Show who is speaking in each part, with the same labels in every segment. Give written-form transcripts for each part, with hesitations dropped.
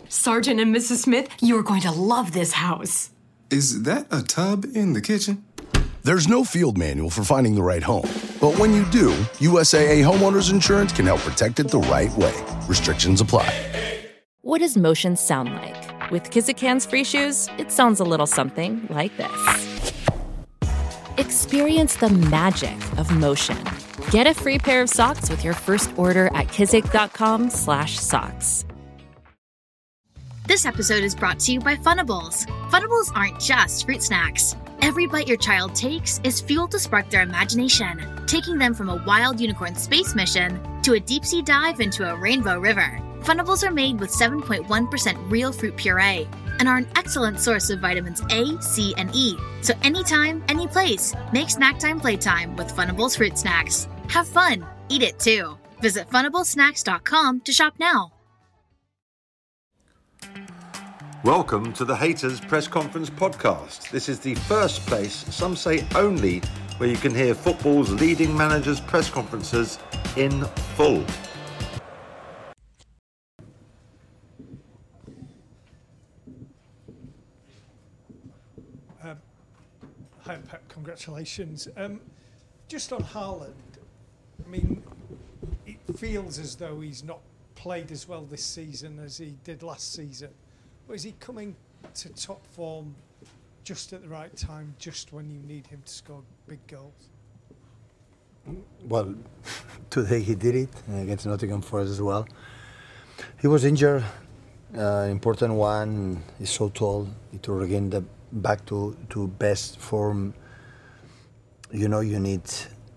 Speaker 1: Sergeant and Mrs. Smith, you're going to love this house.
Speaker 2: Is that a tub in the kitchen?
Speaker 3: There's no field manual for finding the right home. But when you do, USAA Homeowners Insurance can help protect it the right way. Restrictions apply.
Speaker 4: What does motion sound like? With Kizikans free shoes, it sounds a little something like this. Experience the magic of motion. Get a free pair of socks with your first order at kizik.com/socks.
Speaker 5: This episode is brought to you by Funables. Funables aren't just fruit snacks. Every bite your child takes is fuel to spark their imagination, taking them from a wild unicorn space mission to a deep-sea dive into a rainbow river. Funables are made with 7.1% real fruit puree and are an excellent source of vitamins A, C, and E. So anytime, any place, make snack time playtime with Funables fruit snacks. Have fun. Eat it too. Visit funablesnacks.com to shop now.
Speaker 6: Welcome to the Haters Press Conference podcast. This is the first place, some say only, where you can hear football's leading managers' press conferences in full.
Speaker 7: Hi, Pep, congratulations. Just on Haaland, I mean, it feels as though he's not played as well this season as he did last season. Or is he coming to top form just at the right time, just when you need him to score big goals?
Speaker 8: Well, today he did it against Nottingham Forest as well. He was injured, important one. He's so tall. To regain the back to best form, you know, you need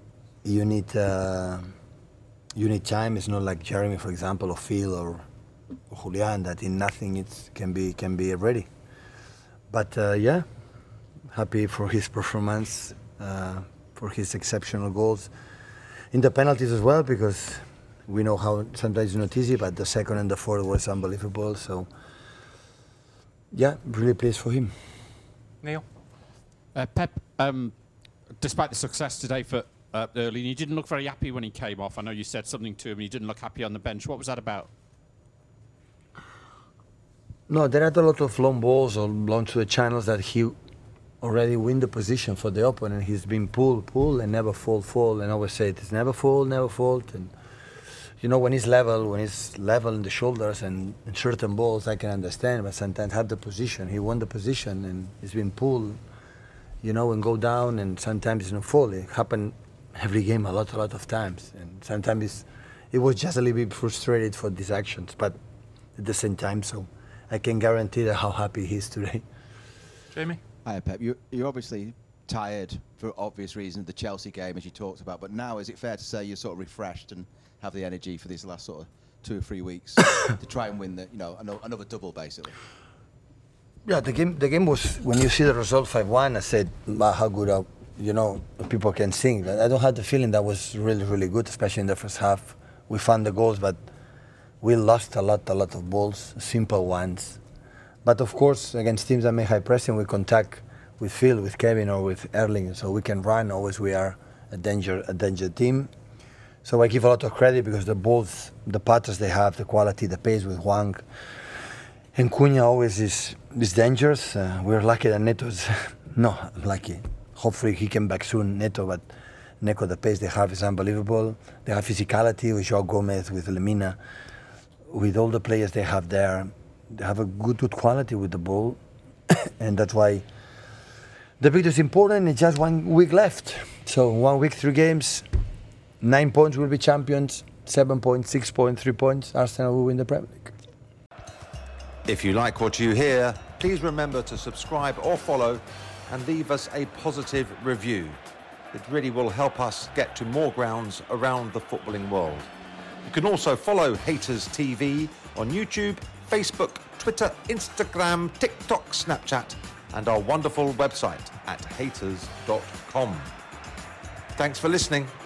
Speaker 8: time. It's not like Jeremy, for example, or Phil or Julian, that in nothing it can be ready. But yeah, happy for his performance, for his exceptional goals in the penalties as well, because we know how sometimes it's not easy, but the second and the fourth was unbelievable. So yeah, really pleased for him.
Speaker 9: Neil?
Speaker 10: Pep, despite the success today for Erling, you didn't look very happy when he came off. I know you said something to him and he didn't look happy on the bench. What was that about?
Speaker 8: No, there are a lot of long balls or long to the channels that he already win the position for the opponent. He's been pull, and never fall, and always say it's never fall. And you know, when he's level in the shoulders and in certain balls, I can understand, but sometimes have the position. He won the position and he's been pulled, you know, and go down, and sometimes it's not fall. It happened every game a lot of times, and sometimes it was just a little bit frustrated for these actions, but at the same time, so I can guarantee that how happy he is today.
Speaker 9: Jamie?
Speaker 11: Hi, Pep. You're obviously tired for obvious reasons, the Chelsea game, as you talked about, but now is it fair to say you're sort of refreshed and have the energy for these last sort of 2 or 3 weeks to try and win another double, basically?
Speaker 8: Yeah, the game was, when you see the result 5-1, I said, wow, how good people can sing. I don't have the feeling that was really, really good, especially in the first half. We found the goals, but we lost a lot of balls, simple ones. But of course, against teams that make high pressing, we contact with Phil, with Kevin, or with Erling, so we can run. Always we are a danger team. So I give a lot of credit because the patterns they have, the quality, the pace with Hwang. And Cunha always is dangerous. We're lucky that Neto's not lucky. Hopefully he came back soon, Neto, but Neko, the pace they have is unbelievable. They have physicality with João Gomez, with Lemina, with all the players they have there. They have a good quality with the ball. And that's why the victory is important. It's just 1 week left. So 1 week, 3 games. 9 points will be champions, 7 points, 6 points, 3 points. Arsenal will win the Premier League.
Speaker 6: If you like what you hear, please remember to subscribe or follow and leave us a positive review. It really will help us get to more grounds around the footballing world. You can also follow Haters TV on YouTube, Facebook, Twitter, Instagram, TikTok, Snapchat, and our wonderful website at haters.com. Thanks for listening.